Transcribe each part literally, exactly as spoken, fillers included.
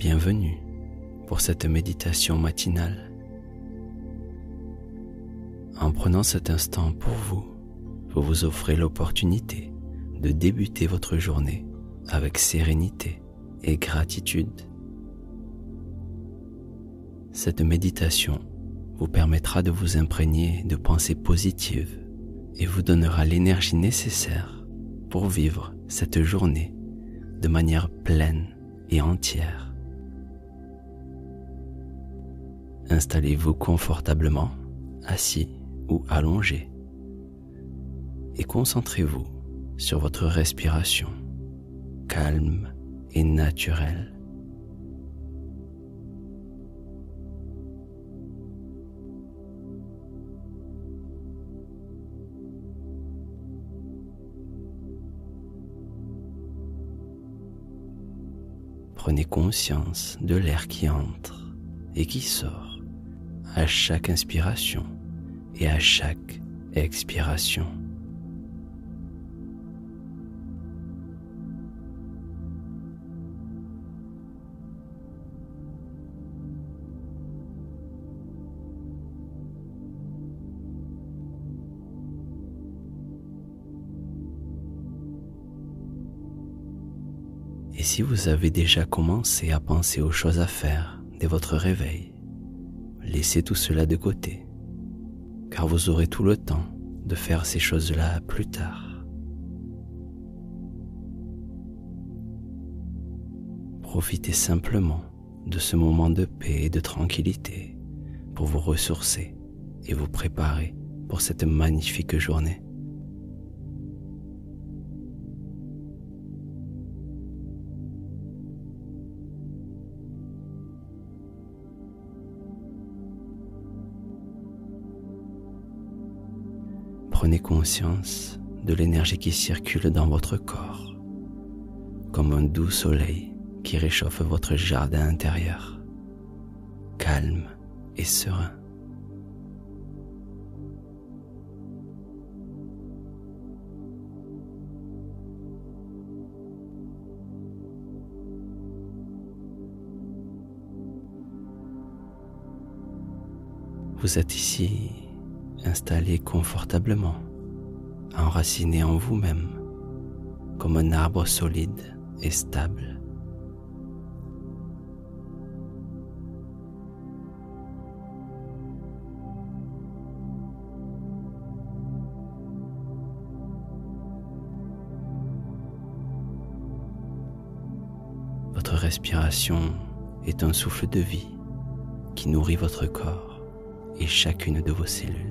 Bienvenue pour cette méditation matinale. En prenant cet instant pour vous, vous vous offrez l'opportunité de débuter votre journée avec sérénité et gratitude. Cette méditation vous permettra de vous imprégner de pensées positives et vous donnera l'énergie nécessaire pour vivre cette journée de manière pleine et entière. Installez-vous confortablement, assis ou allongé, et concentrez-vous sur votre respiration, calme et naturelle. Prenez conscience de l'air qui entre et qui sort à chaque inspiration et à chaque expiration. Et si vous avez déjà commencé à penser aux choses à faire dès votre réveil, laissez tout cela de côté, car vous aurez tout le temps de faire ces choses-là plus tard. Profitez simplement de ce moment de paix et de tranquillité pour vous ressourcer et vous préparer pour cette magnifique journée. Prenez conscience de l'énergie qui circule dans votre corps, comme un doux soleil qui réchauffe votre jardin intérieur, calme et serein. Vous êtes ici, installé confortablement, enraciné en vous-même, comme un arbre solide et stable. Votre respiration est un souffle de vie qui nourrit votre corps et chacune de vos cellules.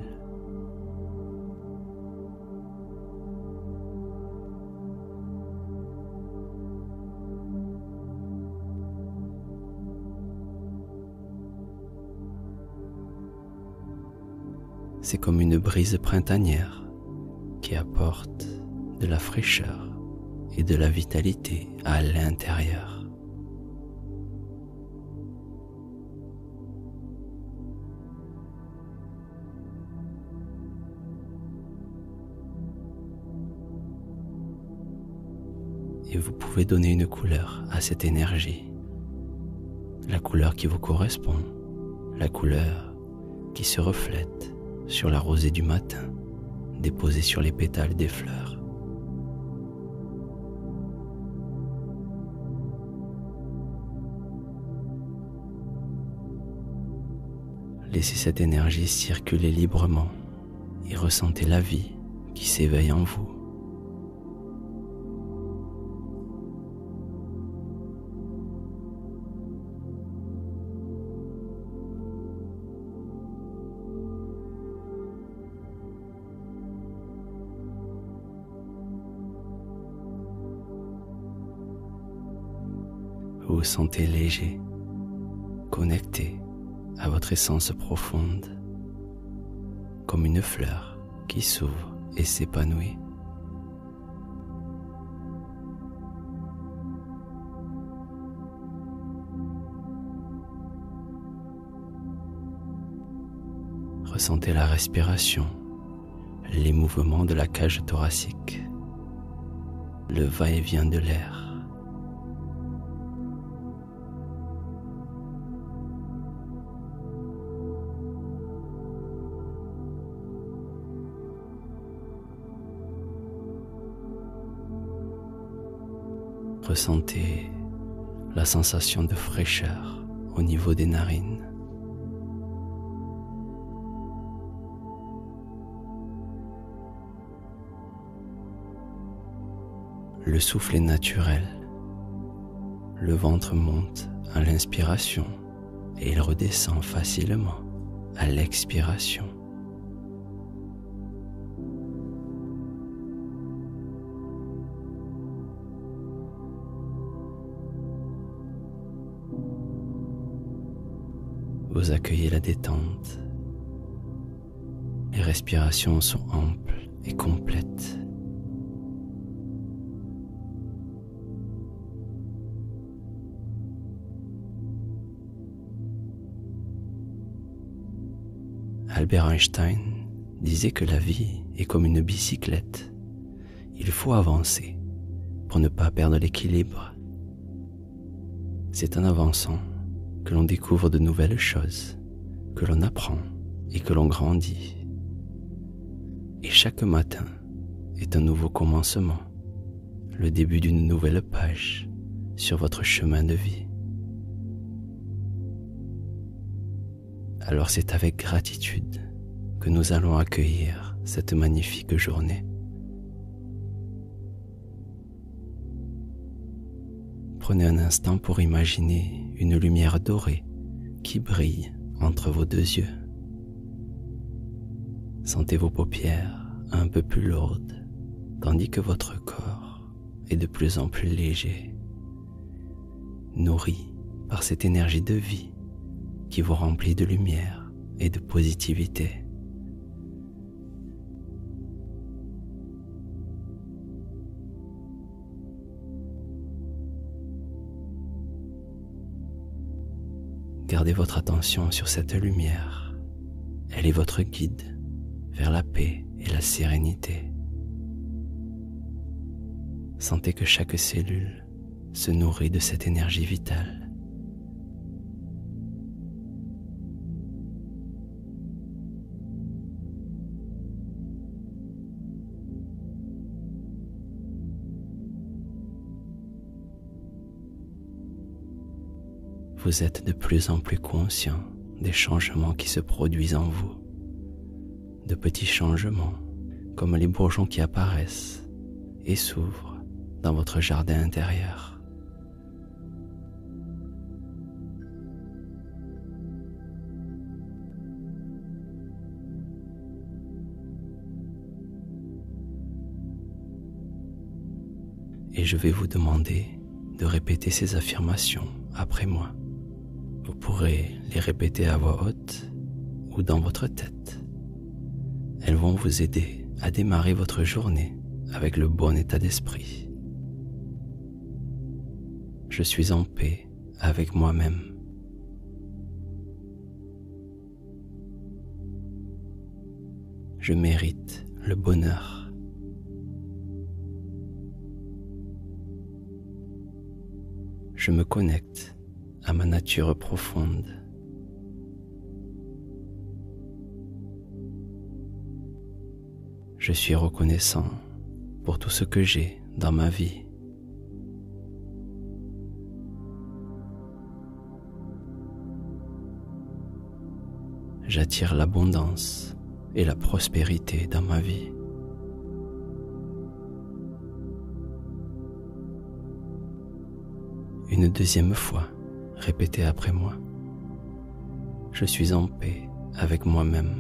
C'est comme une brise printanière qui apporte de la fraîcheur et de la vitalité à l'intérieur. Et vous pouvez donner une couleur à cette énergie, la couleur qui vous correspond, la couleur qui se reflète sur la rosée du matin, déposée sur les pétales des fleurs. Laissez cette énergie circuler librement et ressentez la vie qui s'éveille en vous. Vous vous sentez léger, connecté à votre essence profonde, comme une fleur qui s'ouvre et s'épanouit. Ressentez la respiration, les mouvements de la cage thoracique, le va-et-vient de l'air. ressentez la sensation de fraîcheur au niveau des narines. Le souffle est naturel. Le ventre monte à l'inspiration et il redescend facilement à l'expiration. Vous accueillez la détente. Les respirations sont amples et complètes. Albert Einstein disait que la vie est comme une bicyclette. Il faut avancer pour ne pas perdre l'équilibre. C'est en avançant que l'on découvre de nouvelles choses, que l'on apprend et que l'on grandit. Et chaque matin est un nouveau commencement, le début d'une nouvelle page sur votre chemin de vie. Alors c'est avec gratitude que nous allons accueillir cette magnifique journée. Prenez un instant pour imaginer une lumière dorée qui brille entre vos deux yeux. Sentez vos paupières un peu plus lourdes, tandis que votre corps est de plus en plus léger, nourri par cette énergie de vie qui vous remplit de lumière et de positivité. Gardez votre attention sur cette lumière. Elle est votre guide vers la paix et la sérénité. Sentez que chaque cellule se nourrit de cette énergie vitale. Vous êtes de plus en plus conscient des changements qui se produisent en vous. De petits changements, comme les bourgeons qui apparaissent et s'ouvrent dans votre jardin intérieur. Et je vais vous demander de répéter ces affirmations après moi. Vous pourrez les répéter à voix haute ou dans votre tête. Elles vont vous aider à démarrer votre journée avec le bon état d'esprit. Je suis en paix avec moi-même. Je mérite le bonheur. Je me connecte à ma nature profonde. Je suis reconnaissant pour tout ce que j'ai dans ma vie. J'attire l'abondance et la prospérité dans ma vie. Une deuxième fois, répétez après moi. Je suis en paix avec moi-même.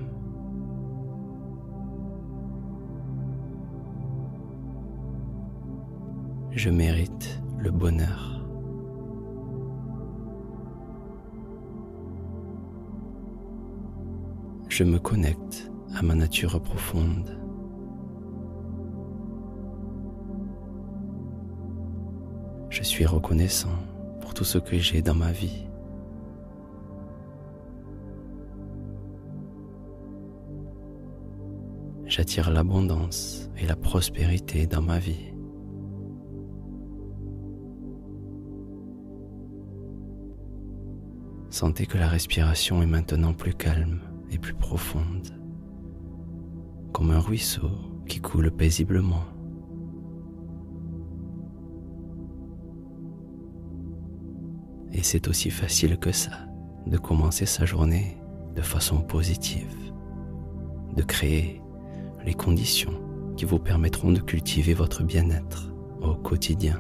Je mérite le bonheur. Je me connecte à ma nature profonde. Je suis reconnaissant pour tout ce que j'ai dans ma vie. J'attire l'abondance et la prospérité dans ma vie. Sentez que la respiration est maintenant plus calme et plus profonde, comme un ruisseau qui coule paisiblement. Et c'est aussi facile que ça, de commencer sa journée de façon positive, de créer les conditions qui vous permettront de cultiver votre bien-être au quotidien.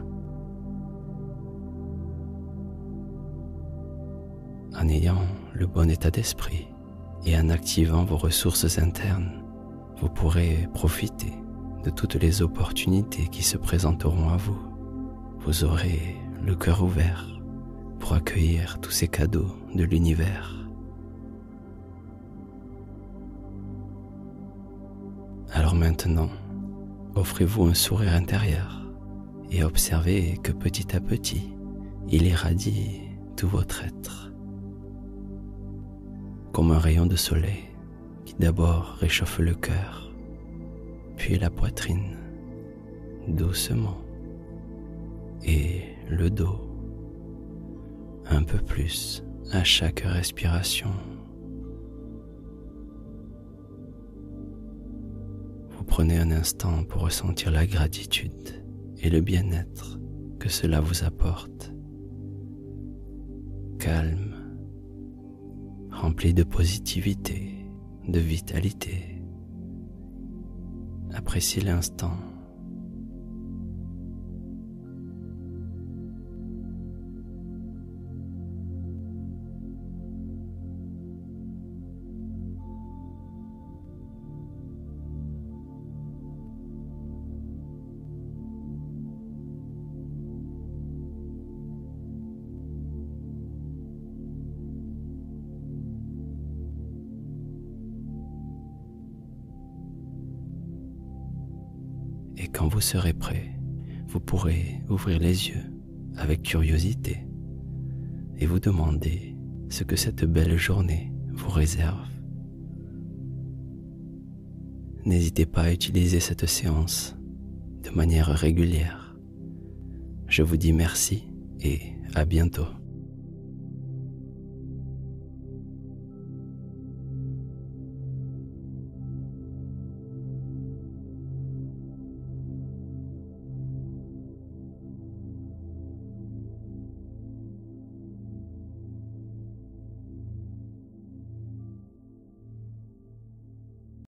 En ayant le bon état d'esprit et en activant vos ressources internes, vous pourrez profiter de toutes les opportunités qui se présenteront à vous. Vous aurez le cœur ouvert pour accueillir tous ces cadeaux de l'univers. Alors maintenant, offrez-vous un sourire intérieur et observez que petit à petit, il irradie tout votre être. Comme un rayon de soleil qui d'abord réchauffe le cœur, puis la poitrine, doucement, et le dos, un peu plus à chaque respiration. Vous prenez un instant pour ressentir la gratitude et le bien-être que cela vous apporte. Calme, rempli de positivité, de vitalité. Appréciez l'instant. Et quand vous serez prêt, vous pourrez ouvrir les yeux avec curiosité et vous demander ce que cette belle journée vous réserve. N'hésitez pas à utiliser cette séance de manière régulière. Je vous dis merci et à bientôt.